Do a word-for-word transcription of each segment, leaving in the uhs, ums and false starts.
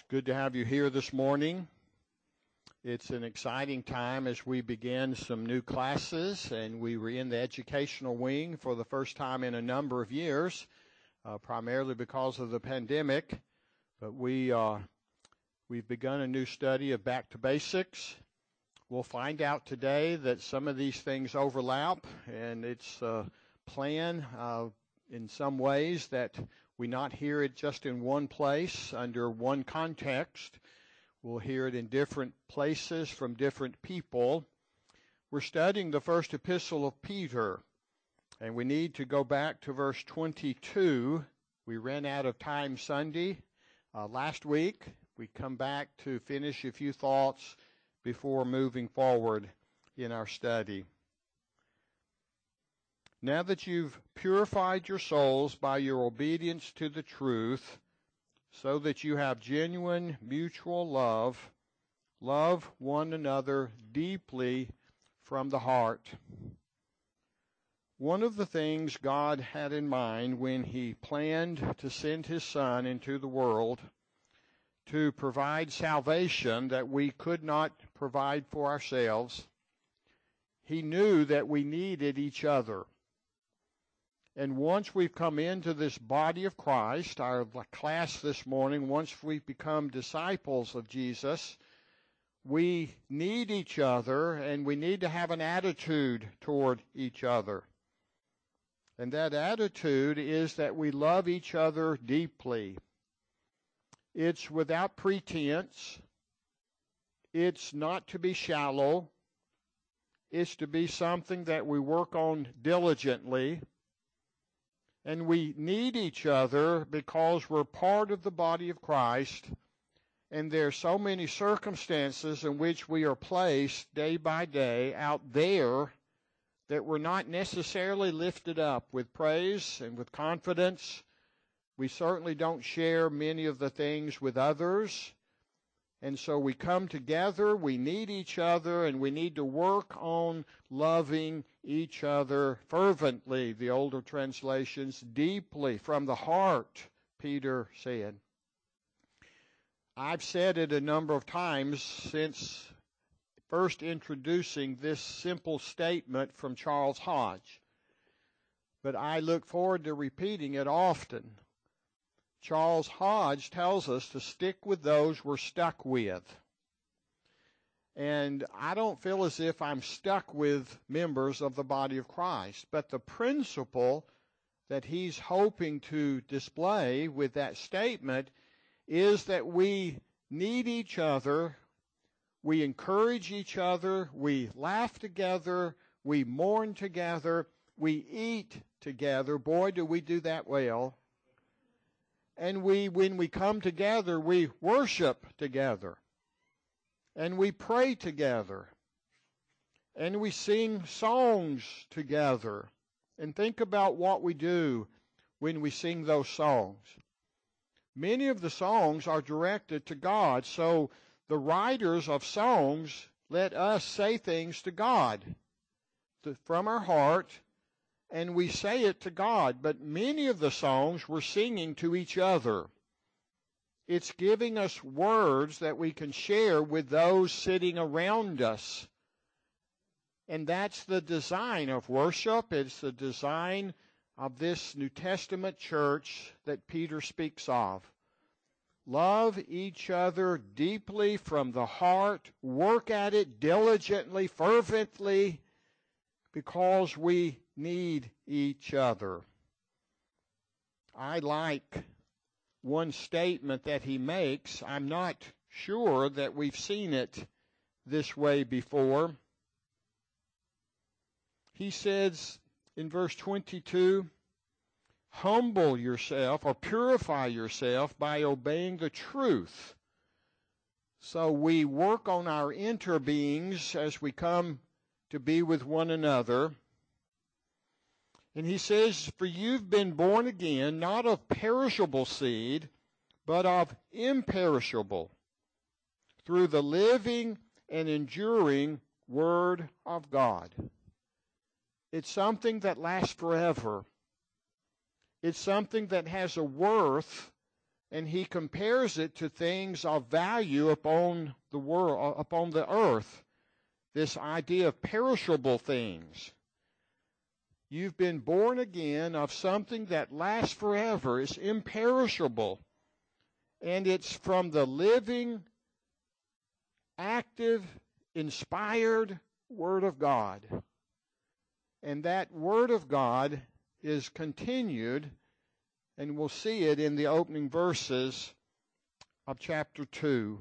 Good to have you here this morning. It's an exciting time as we begin some new classes, and we were in the educational wing for the first time in a number of years, uh, primarily because of the pandemic. But we, uh, we've begun a new study of Back to Basics. We'll find out today that some of these things overlap, and it's a plan uh, in some ways that we not hear it just in one place under one context. We'll hear it in different places from different people. We're studying the first epistle of Peter, and we need to go back to verse twenty-two. We ran out of time Sunday uh, last week. We come back to finish a few thoughts before moving forward in our study. Now that you've purified your souls by your obedience to the truth, so that you have genuine mutual love, love one another deeply from the heart. One of the things God had in mind when He planned to send His Son into the world to provide salvation that we could not provide for ourselves, He knew that we needed each other. And once we've come into this body of Christ, our class this morning, once we've become disciples of Jesus, we need each other, and we need to have an attitude toward each other. And that attitude is that we love each other deeply. It's without pretense. It's not to be shallow. It's to be something that we work on diligently. And we need each other because we're part of the body of Christ, and there are so many circumstances in which we are placed day by day out there that we're not necessarily lifted up with praise and with confidence. We certainly don't share many of the things with others. And so we come together, we need each other, and we need to work on loving each other fervently, the older translations, deeply, from the heart, Peter said. I've said it a number of times since first introducing this simple statement from Charles Hodge, but I look forward to repeating it often. Charles Hodge tells us to stick with those we're stuck with. And I don't feel as if I'm stuck with members of the body of Christ, but the principle that he's hoping to display with that statement is that we need each other, we encourage each other, we laugh together, we mourn together, we eat together. Boy, do we do that well. And we, when we come together, we worship together. And we pray together. And we sing songs together. And think about what we do when we sing those songs. Many of the songs are directed to God. So the writers of songs let us say things to God from our heart, and we say it to God. But many of the songs we're singing to each other. It's giving us words that we can share with those sitting around us. And that's the design of worship. It's the design of this New Testament church that Peter speaks of. Love each other deeply from the heart. Work at it diligently, fervently, because we need each other. I like one statement that he makes. I'm not sure that we've seen it this way before. He says in verse twenty-two, humble yourself or purify yourself by obeying the truth. So we work on our inner beings as we come to be with one another. And he says, for you've been born again, not of perishable seed, but of imperishable, through the living and enduring Word of God. It's something that lasts forever. It's something that has a worth and he compares it to things of value upon the world, upon the earth. This idea of perishable things. You've been born again of something that lasts forever. It's imperishable. And it's from the living, active, inspired Word of God. And that Word of God is continued, and we'll see it in the opening verses of chapter two.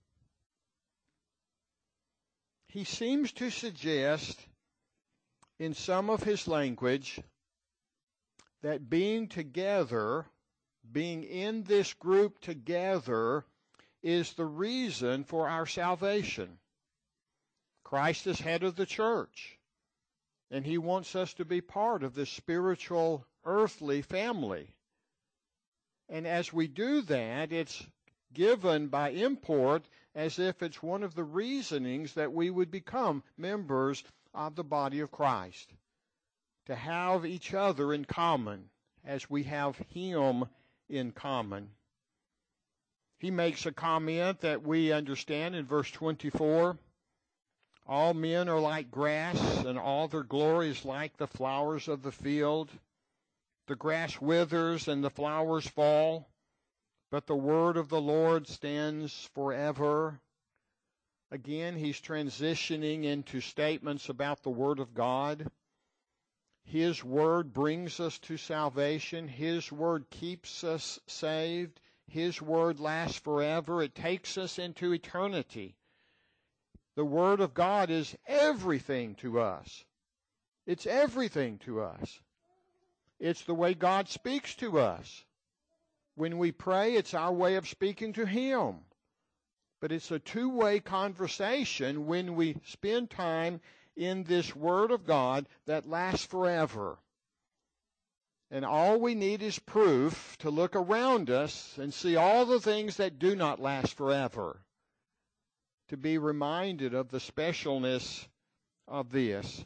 He seems to suggest in some of his language that being together, being in this group together, is the reason for our salvation. Christ is head of the church, and he wants us to be part of this spiritual, earthly family. And as we do that, it's given by import as if it's one of the reasonings that we would become members of the body of Christ, to have each other in common as we have him in common. He makes a comment that we understand in verse twenty-four. All men are like grass, and all their glory is like the flowers of the field. The grass withers and the flowers fall, but the word of the Lord stands forever. Again, he's transitioning into statements about the Word of God. His Word brings us to salvation. His Word keeps us saved. His Word lasts forever. It takes us into eternity. The Word of God is everything to us. It's everything to us. It's the way God speaks to us. When we pray, it's our way of speaking to Him. But it's a two-way conversation when we spend time in this Word of God that lasts forever. And all we need is proof to look around us and see all the things that do not last forever, to be reminded of the specialness of this.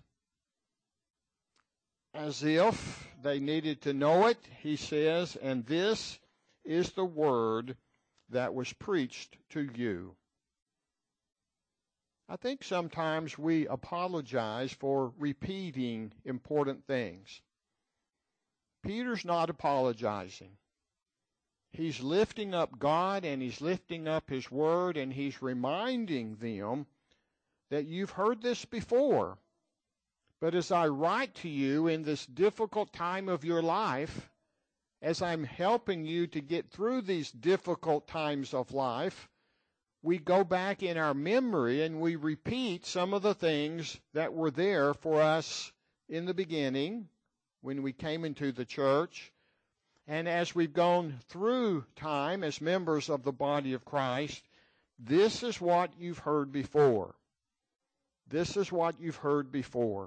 As if they needed to know it, he says, and this is the word that was preached to you. I think sometimes we apologize for repeating important things. Peter's not apologizing. He's lifting up God, and he's lifting up his word, and he's reminding them that you've heard this before. But as I write to you in this difficult time of your life, as I'm helping you to get through these difficult times of life, we go back in our memory and we repeat some of the things that were there for us in the beginning when we came into the church. And as we've gone through time as members of the body of Christ, this is what you've heard before. This is what you've heard before.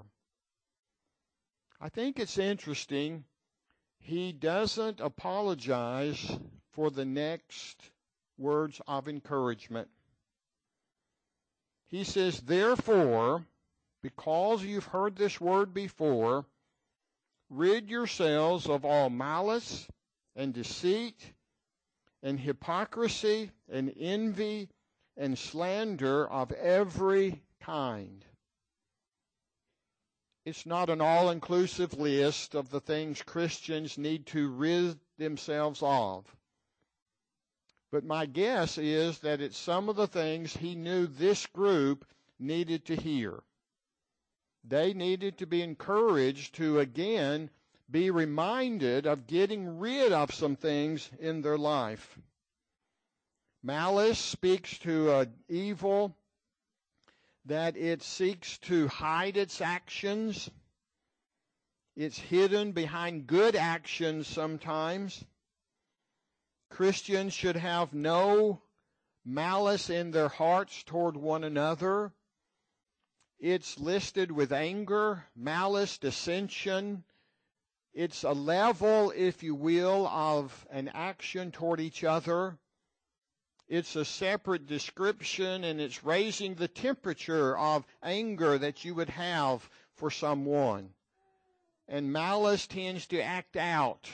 I think it's interesting. He doesn't apologize for the next words of encouragement. He says, therefore, because you've heard this word before, rid yourselves of all malice and deceit and hypocrisy and envy and slander of every kind. It's not an all-inclusive list of the things Christians need to rid themselves of. But my guess is that it's some of the things he knew this group needed to hear. They needed to be encouraged to, again, be reminded of getting rid of some things in their life. Malice speaks to uh, evil, that it seeks to hide its actions. It's hidden behind good actions sometimes. Christians should have no malice in their hearts toward one another. It's listed with anger, malice, dissension. It's a level, if you will, of an action toward each other. It's a separate description, and it's raising the temperature of anger that you would have for someone. And malice tends to act out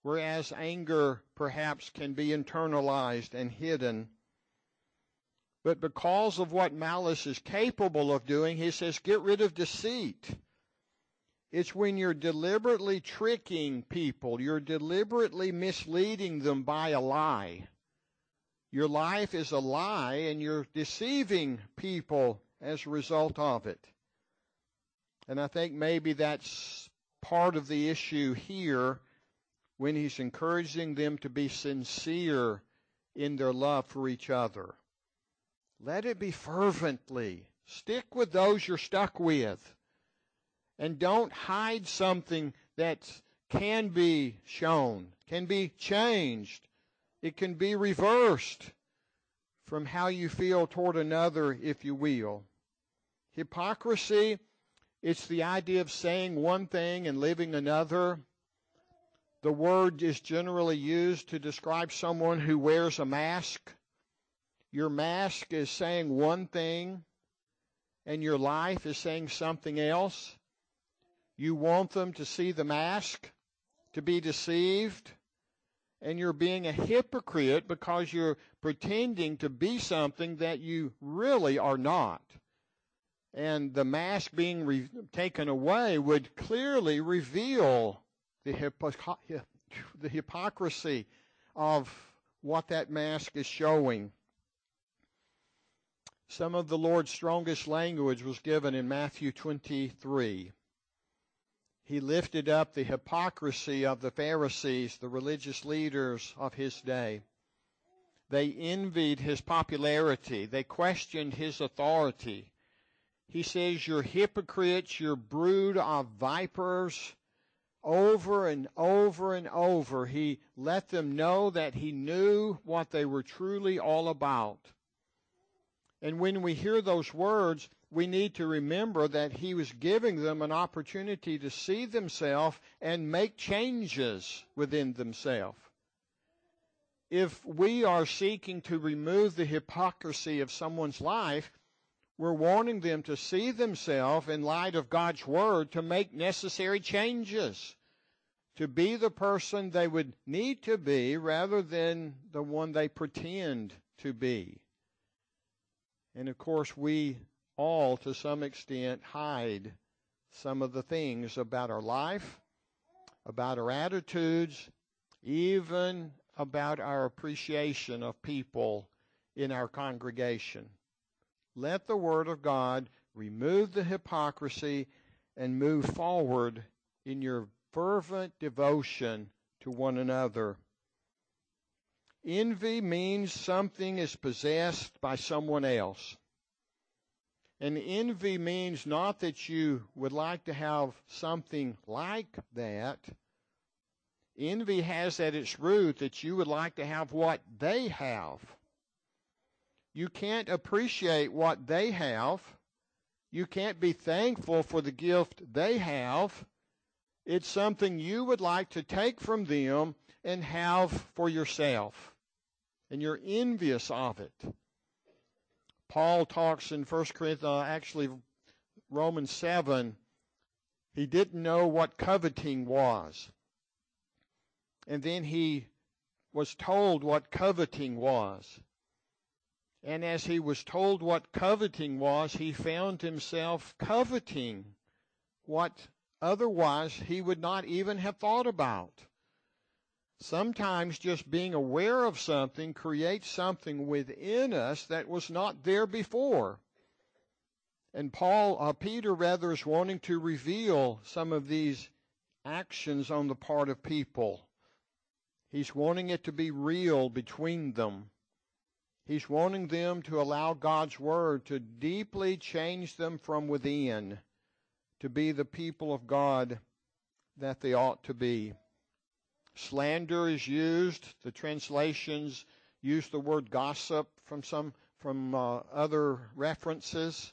whereas anger perhaps can be internalized and hidden. But because of what malice is capable of doing, he says, get rid of deceit. It's when you're deliberately tricking people, you're deliberately misleading them by a lie. Your life is a lie, and you're deceiving people as a result of it. And I think maybe that's part of the issue here when he's encouraging them to be sincere in their love for each other. Let it be fervently. Stick with those you're stuck with. And don't hide something that can be shown, can be changed. It can be reversed from how you feel toward another, if you will. Hypocrisy, it's the idea of saying one thing and living another. The word is generally used to describe someone who wears a mask. Your mask is saying one thing, and your life is saying something else. You want them to see the mask, to be deceived, and you're being a hypocrite because you're pretending to be something that you really are not. And the mask being re- taken away would clearly reveal the, hypo- the hypocrisy of what that mask is showing. Some of the Lord's strongest language was given in Matthew twenty-three. He lifted up the hypocrisy of the Pharisees, the religious leaders of his day. They envied his popularity. They questioned his authority. He says, you're hypocrites, you're brood of vipers. Over and over and over, he let them know that he knew what they were truly all about. And when we hear those words, we need to remember that he was giving them an opportunity to see themselves and make changes within themselves. If we are seeking to remove the hypocrisy of someone's life, we're wanting them to see themselves in light of God's Word to make necessary changes, to be the person they would need to be rather than the one they pretend to be. And of course, we all, to some extent, hide some of the things about our life, about our attitudes, even about our appreciation of people in our congregation. Let the Word of God remove the hypocrisy and move forward in your fervent devotion to one another. Envy means something is possessed by someone else. And envy means not that you would like to have something like that. Envy has at its root that you would like to have what they have. You can't appreciate what they have. You can't be thankful for the gift they have. It's something you would like to take from them and have for yourself. And you're envious of it. Paul talks in First Corinthians, uh, actually Romans seven, he didn't know what coveting was. And then he was told what coveting was. And as he was told what coveting was, he found himself coveting what otherwise he would not even have thought about. Sometimes just being aware of something creates something within us that was not there before. And Paul, uh, Peter rather, is wanting to reveal some of these actions on the part of people. He's wanting it to be real between them. He's wanting them to allow God's Word to deeply change them from within, to be the people of God that they ought to be. Slander is used. The translations use the word gossip from some from uh, other references.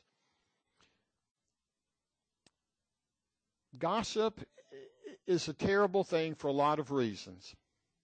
Gossip is a terrible thing for a lot of reasons.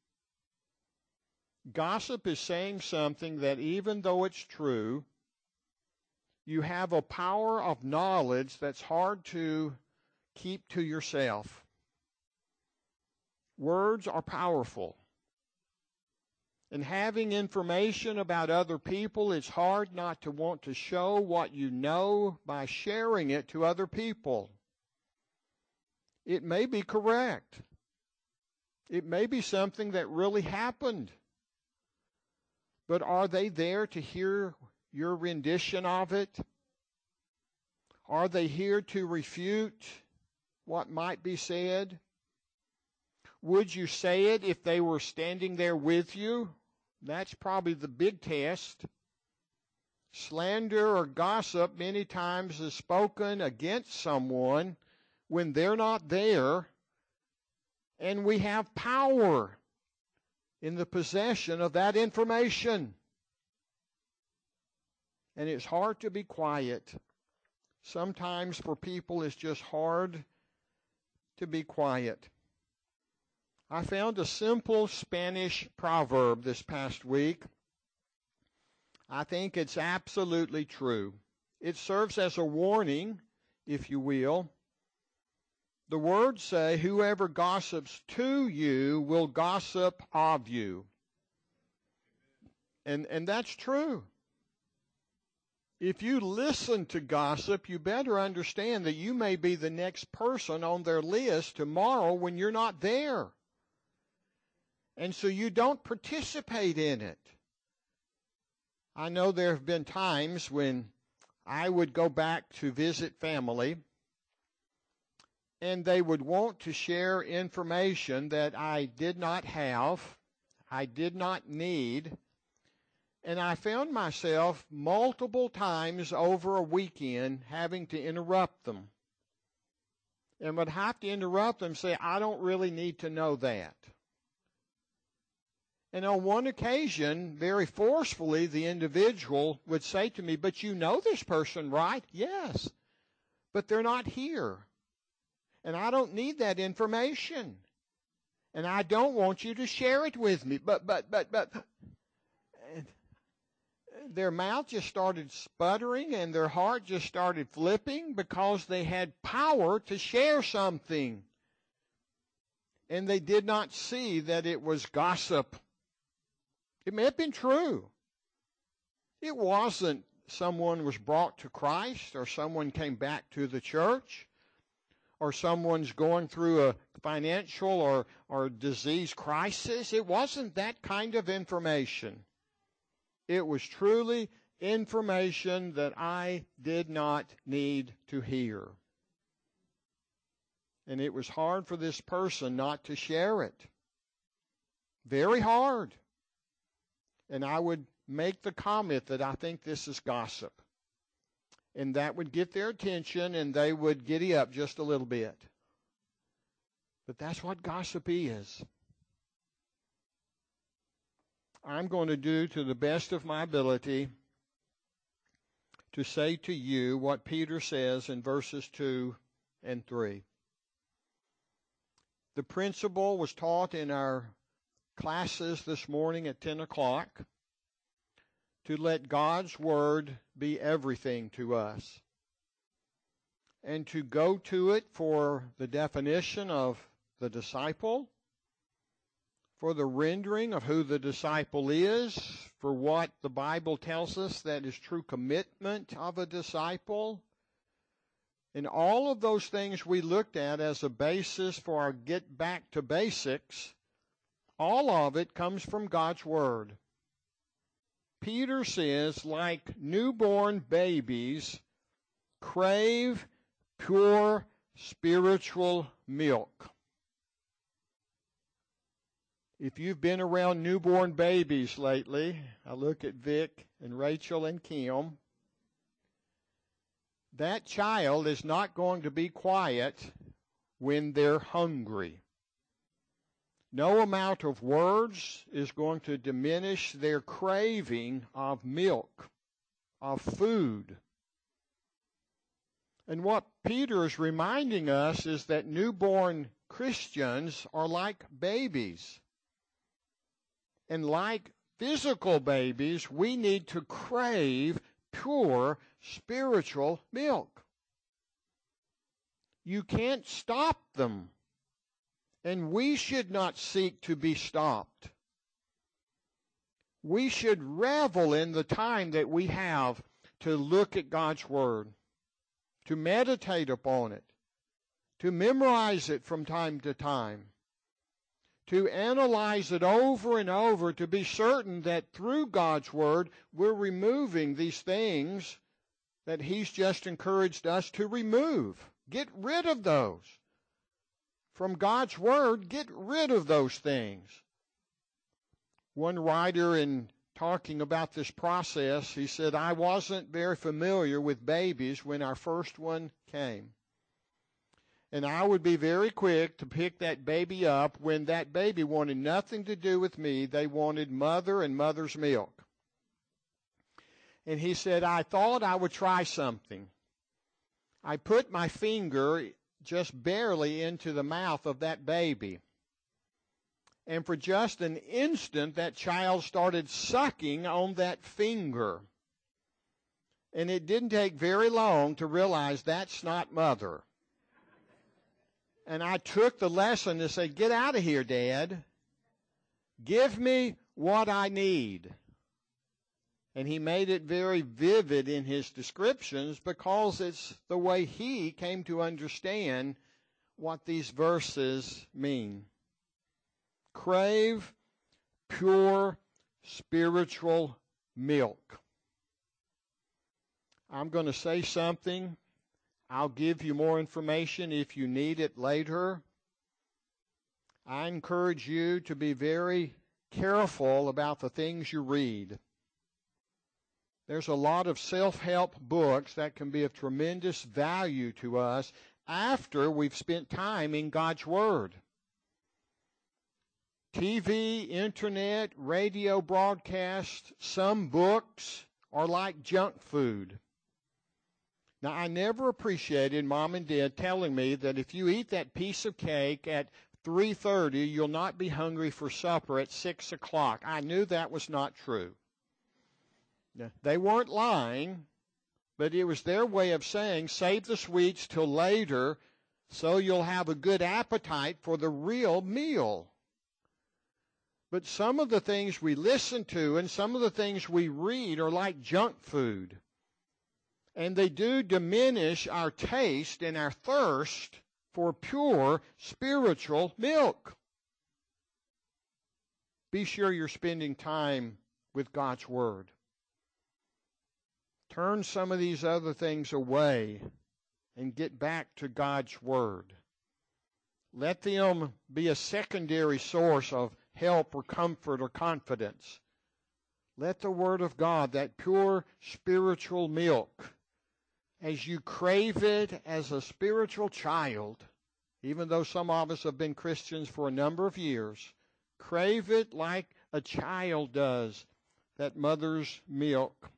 Gossip is saying something that even though it's true, you have a power of knowledge that's hard to keep to yourself. Words are powerful. And having information about other people, it's hard not to want to show what you know by sharing it to other people. It may be correct. It may be something that really happened. But are they there to hear your rendition of it? Are they here to refute what might be said? Would you say it if they were standing there with you? That's probably the big test. Slander or gossip many times is spoken against someone when they're not there, and we have power in the possession of that information. And it's hard to be quiet. Sometimes for people it's just hard to be quiet. I found a simple Spanish proverb this past week. I think it's absolutely true. It serves as a warning, if you will. The words say, whoever gossips to you will gossip of you. And, and that's true. If you listen to gossip, you better understand that you may be the next person on their list tomorrow when you're not there. And so you don't participate in it. I know there have been times when I would go back to visit family, and they would want to share information that I did not have, I did not need, and I found myself multiple times over a weekend having to interrupt them. And would have to interrupt them and say, I don't really need to know that. And on one occasion, very forcefully, the individual would say to me, but you know this person, right? Yes, but they're not here. And I don't need that information. And I don't want you to share it with me. But, but, but, but. And their mouth just started sputtering and their heart just started flipping because they had power to share something. And they did not see that it was gossip. It may have been true. It wasn't someone was brought to Christ or someone came back to the church or someone's going through a financial or, or disease crisis. It wasn't that kind of information. It was truly information that I did not need to hear. And it was hard for this person not to share it. Very hard. And I would make the comment that I think this is gossip. And that would get their attention and they would giddy up just a little bit. But that's what gossip is. I'm going to do to the best of my ability to say to you what Peter says in verses two and three. The principle was taught in our classes this morning at ten o'clock to let God's Word be everything to us and to go to it for the definition of the disciple, for the rendering of who the disciple is, for what the Bible tells us that is true commitment of a disciple. And all of those things we looked at as a basis for our get back to basics, all of it comes from God's Word. Peter says, like newborn babies, crave pure spiritual milk. If you've been around newborn babies lately, I look at Vic and Rachel and Kim, that child is not going to be quiet when they're hungry. No amount of words is going to diminish their craving of milk, of food. And what Peter is reminding us is that newborn Christians are like babies. And like physical babies, we need to crave pure spiritual milk. You can't stop them. And we should not seek to be stopped. We should revel in the time that we have to look at God's Word, to meditate upon it, to memorize it from time to time, to analyze it over and over, to be certain that through God's Word we're removing these things that He's just encouraged us to remove. Get rid of those. From God's Word, get rid of those things. One writer, in talking about this process, he said, I wasn't very familiar with babies when our first one came. And I would be very quick to pick that baby up when that baby wanted nothing to do with me. They wanted mother and mother's milk. And he said, I thought I would try something. I put my finger just barely into the mouth of that baby. And for just an instant, that child started sucking on that finger. And it didn't take very long to realize that's not mother. And I took the lesson to say, get out of here, Dad. Give me what I need. And he made it very vivid in his descriptions because it's the way he came to understand what these verses mean. Crave pure spiritual milk. I'm going to say something. I'll give you more information if you need it later. I encourage you to be very careful about the things you read. There's a lot of self-help books that can be of tremendous value to us after we've spent time in God's Word. T V, internet, radio broadcasts, some books are like junk food. Now, I never appreciated Mom and Dad telling me that if you eat that piece of cake at three thirty, you'll not be hungry for supper at six o'clock. I knew that was not true. Now, they weren't lying, but it was their way of saying, save the sweets till later so you'll have a good appetite for the real meal. But some of the things we listen to and some of the things we read are like junk food. And they do diminish our taste and our thirst for pure spiritual milk. Be sure you're spending time with God's Word. Turn some of these other things away and get back to God's Word. Let them be a secondary source of help or comfort or confidence. Let the Word of God, that pure spiritual milk, as you crave it as a spiritual child, even though some of us have been Christians for a number of years, crave it like a child does, that mother's milk.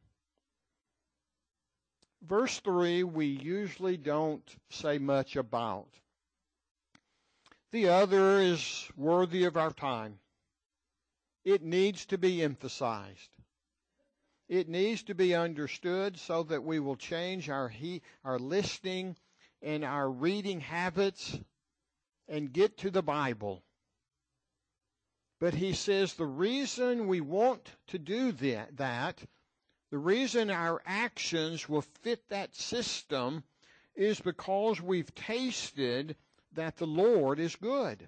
Verse three, we usually don't say much about. The other is worthy of our time. It needs to be emphasized. It needs to be understood so that we will change our he, our listening and our reading habits and get to the Bible. But he says the reason we want to do that, that, the reason our actions will fit that system is because we've tasted that the Lord is good.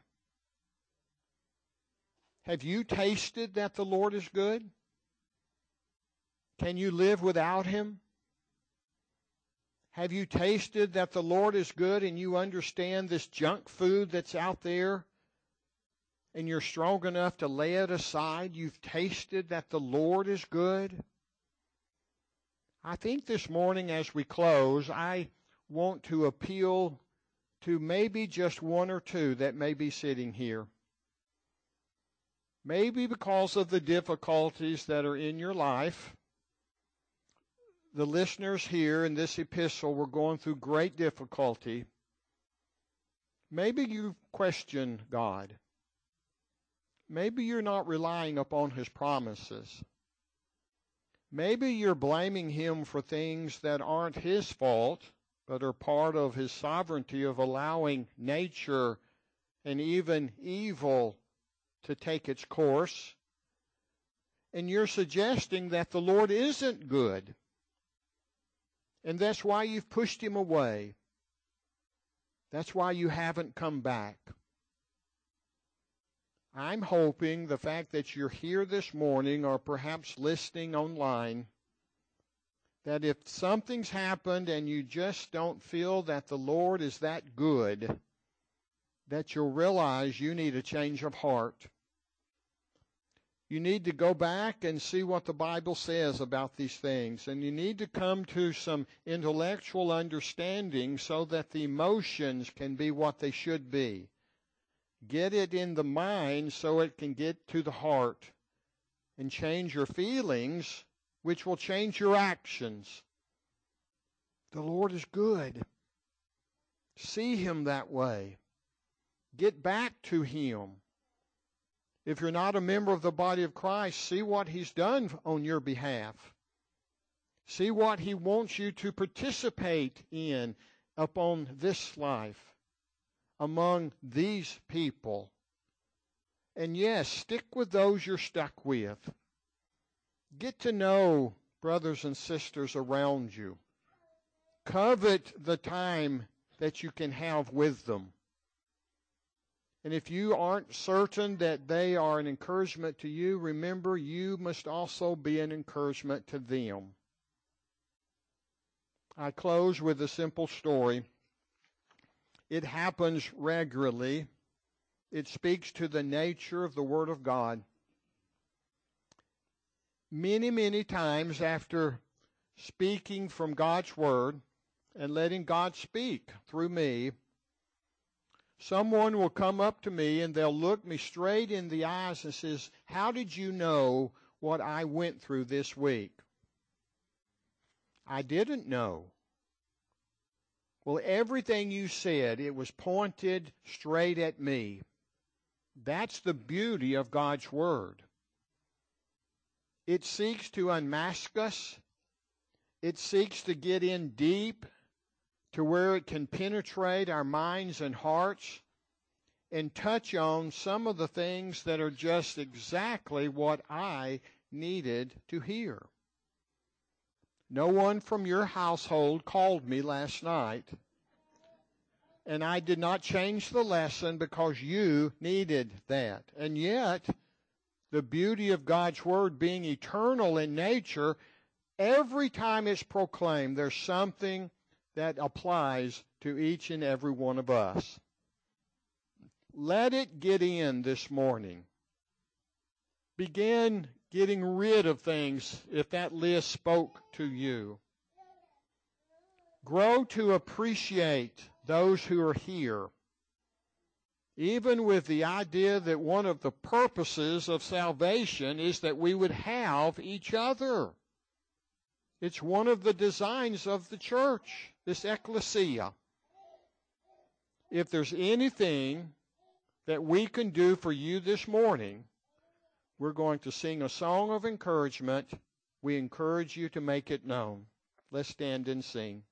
Have you tasted that the Lord is good? Can you live without Him? Have you tasted that the Lord is good and you understand this junk food that's out there and you're strong enough to lay it aside? You've tasted that the Lord is good? I think this morning as we close, I want to appeal to maybe just one or two that may be sitting here. Maybe because of the difficulties that are in your life. The listeners here in this epistle were going through great difficulty. Maybe you question God. Maybe you're not relying upon His promises. Maybe you're blaming Him for things that aren't His fault, but are part of His sovereignty of allowing nature and even evil to take its course. And you're suggesting that the Lord isn't good. And that's why you've pushed him away. That's why you haven't come back. I'm hoping the fact that you're here this morning or perhaps listening online, that if something's happened and you just don't feel that the Lord is that good, that you'll realize you need a change of heart. You need to go back and see what the Bible says about these things, and you need to come to some intellectual understanding so that the emotions can be what they should be. Get it in the mind so it can get to the heart and change your feelings, which will change your actions. The Lord is good. See him that way. Get back to him. If you're not a member of the body of Christ, see what he's done on your behalf. See what he wants you to participate in upon this life, among these people. And yes, stick with those you're stuck with. Get to know brothers and sisters around you. Covet the time that you can have with them. And if you aren't certain that they are an encouragement to you, remember you must also be an encouragement to them. I close with a simple story. It happens regularly. It speaks to the nature of the Word of God. Many, many times after speaking from God's Word and letting God speak through me, someone will come up to me and they'll look me straight in the eyes and says, "How did you know what I went through this week?" I didn't know. Well, everything you said, it was pointed straight at me. That's the beauty of God's Word. It seeks to unmask us. It seeks to get in deep to where it can penetrate our minds and hearts and touch on some of the things that are just exactly what I needed to hear. No one from your household called me last night, and I did not change the lesson because you needed that. And yet, the beauty of God's Word being eternal in nature, every time it's proclaimed, there's something that applies to each and every one of us. Let it get in this morning. Begin getting rid of things if that list spoke to you. Grow to appreciate those who are here, even with the idea that one of the purposes of salvation is that we would have each other. It's one of the designs of the church, this ecclesia. If there's anything that we can do for you this morning, we're going to sing a song of encouragement. We encourage you to make it known. Let's stand and sing.